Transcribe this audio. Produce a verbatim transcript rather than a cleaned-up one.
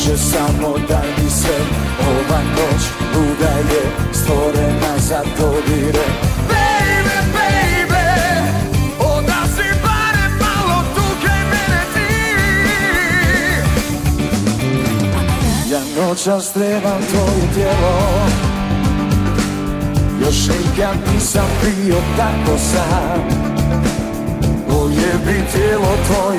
Može samo da mi se ova noć luda je stvorena za dodire. Baby, baby, odazi barem malo tuge mene ti. Ja noćas trebam tvoje tijelo, još nikad nisam bio tako sam. Moje bi tijelo tvoje